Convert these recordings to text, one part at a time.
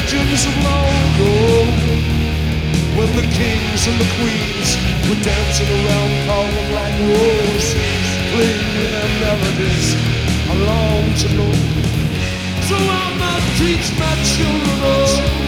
legends of long ago, when the kings and the queens were dancing around all the black roses, playing with their melodies I long to know. So I might teach my children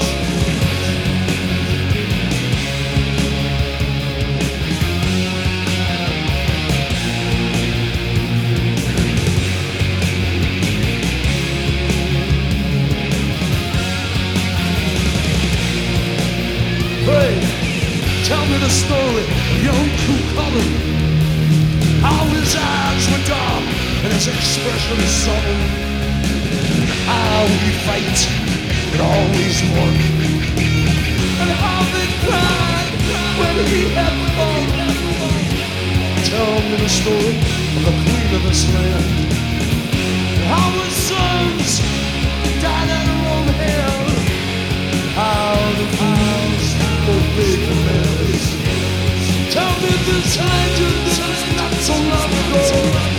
tell me the story of young Cool Colin. How his eyes were dark and his expression sullen. How he fight and always won. And how they cried when he had won. Tell me the story of the queen of this land. How his sons died at her own hand. How the fools obeyed commands. Tell me this legend is not so long ago.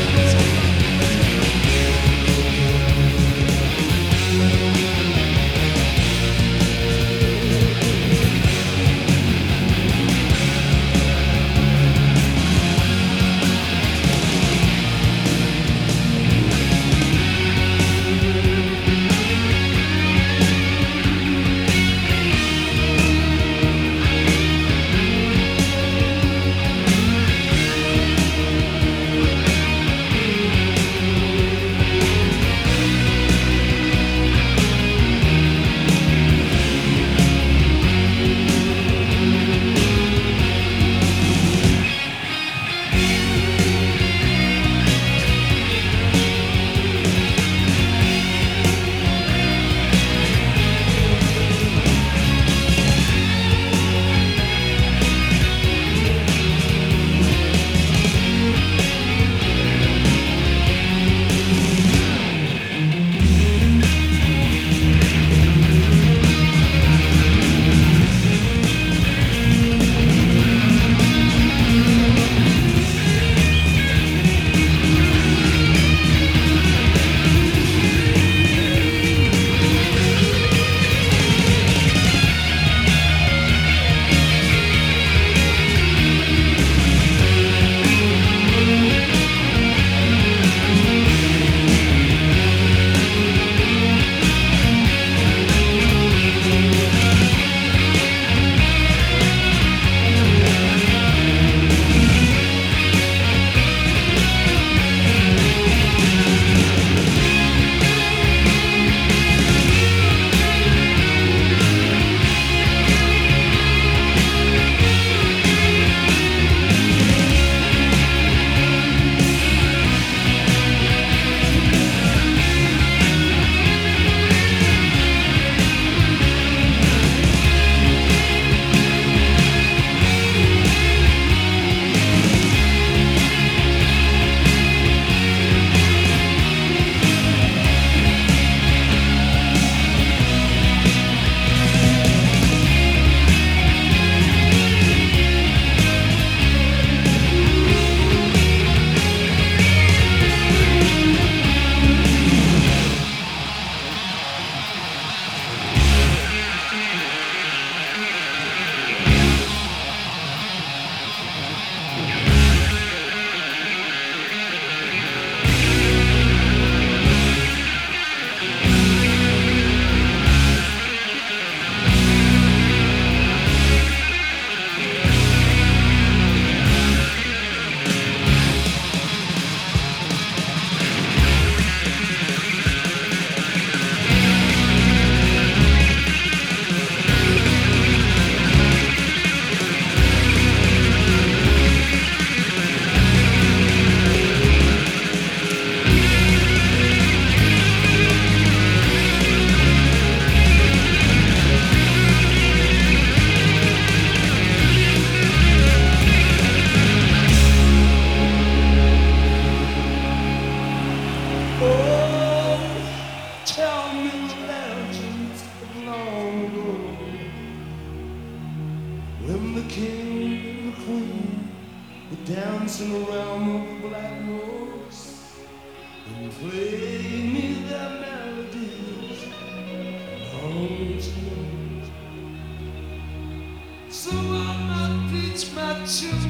dancing around the black rose and play me their melodies. to